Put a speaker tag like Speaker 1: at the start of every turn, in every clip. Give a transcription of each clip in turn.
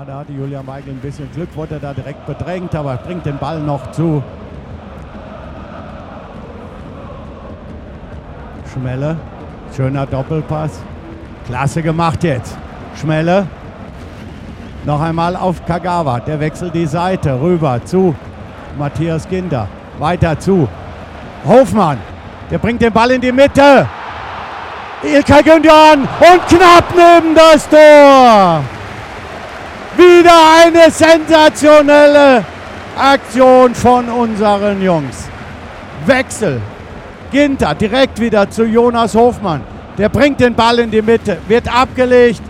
Speaker 1: Ja, da hatte Julian Weigl ein bisschen Glück, wurde da direkt bedrängt, aber bringt den Ball noch zu Schmelle. Schöner Doppelpass. Klasse gemacht jetzt. Schmelle. Noch einmal auf Kagawa. Der wechselt die Seite rüber zu Matthias Ginter. Weiter zu Hofmann. Der bringt den Ball in die Mitte. İlkay Gündoğan und knapp neben das Tor. Wieder eine sensationelle Aktion von unseren Jungs. Wechsel. Ginter direkt wieder zu Jonas Hofmann. Der bringt den Ball in die Mitte. Wird abgelegt.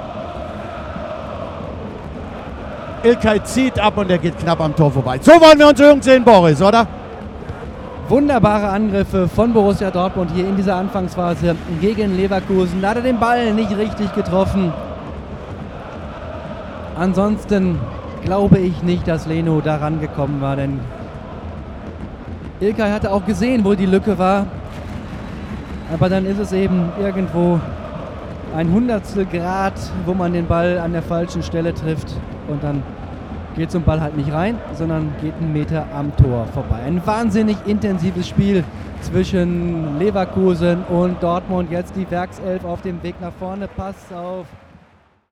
Speaker 1: İlkay zieht ab und er geht knapp am Tor vorbei. So wollen wir unsere Jungs sehen, Boris, oder?
Speaker 2: Wunderbare Angriffe von Borussia Dortmund hier in dieser Anfangsphase gegen Leverkusen. Da hat er den Ball nicht richtig getroffen. Ansonsten glaube ich nicht, dass Leno da rangekommen war, denn İlkay hatte auch gesehen, wo die Lücke war. Aber dann ist es eben irgendwo ein Hundertstel Grad, wo man den Ball an der falschen Stelle trifft. Und dann geht so ein Ball halt nicht rein, sondern geht einen Meter am Tor vorbei. Ein wahnsinnig intensives Spiel zwischen Leverkusen und Dortmund. Jetzt die Werkself auf dem Weg nach vorne. Pass auf